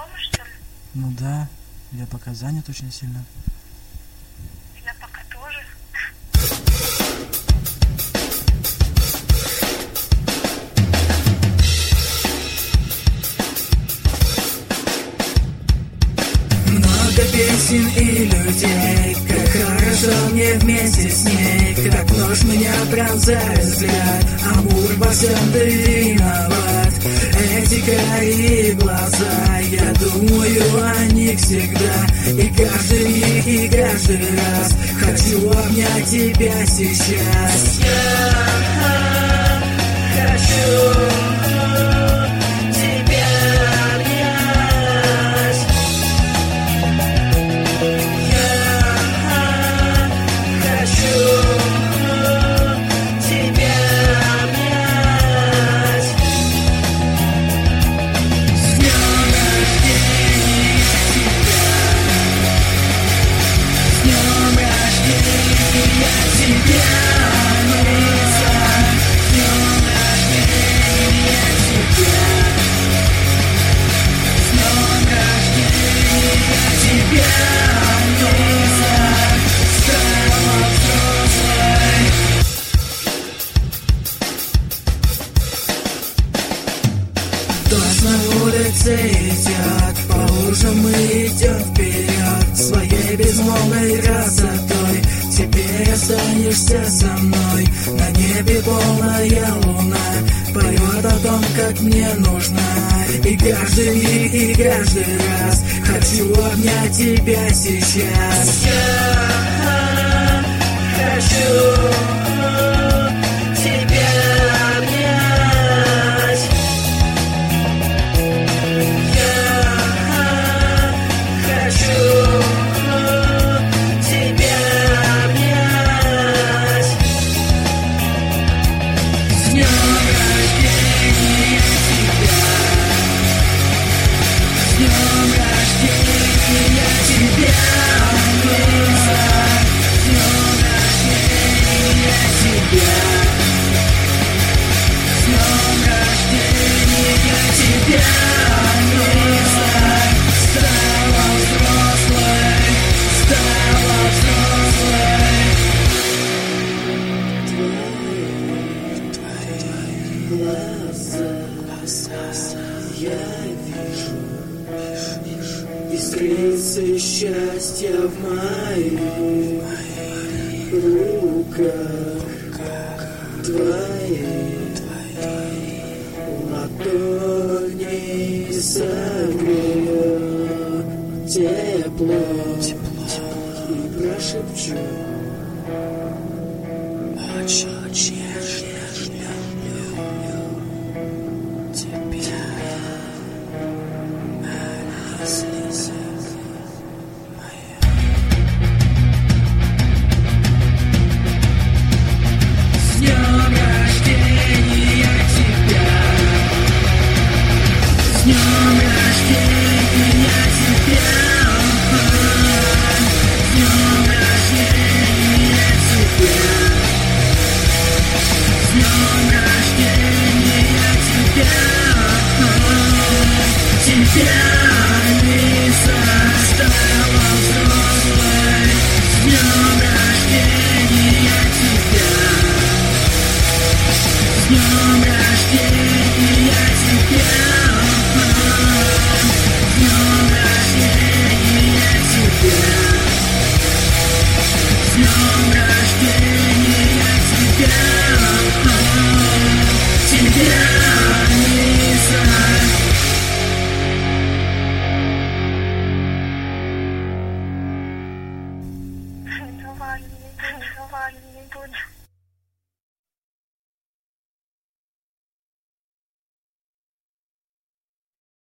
дома, что ли? Ну да, я пока занят очень сильно. Я пока тоже. Много песен и людей, как хорошо мне вместе с ней. Как нож меня пронзает взгляд, амур во всем ты виноват. Эти карие глаза, я думаю о них всегда. И каждый миг, и каждый раз хочу обнять тебя сейчас. Я хочу дождь на улице идет, по лужам мы идем вперед. Своей безмолвной красотой теперь останешься со мной. На небе полная луна поет о том, как мне нужна. И каждый миг, и каждый раз хочу обнять тебя сейчас. Я хочу я вижу искрится счастья в моих руках. Твои ладони согреют тепло и прошепчу. Очень люблю тебя. Не буду.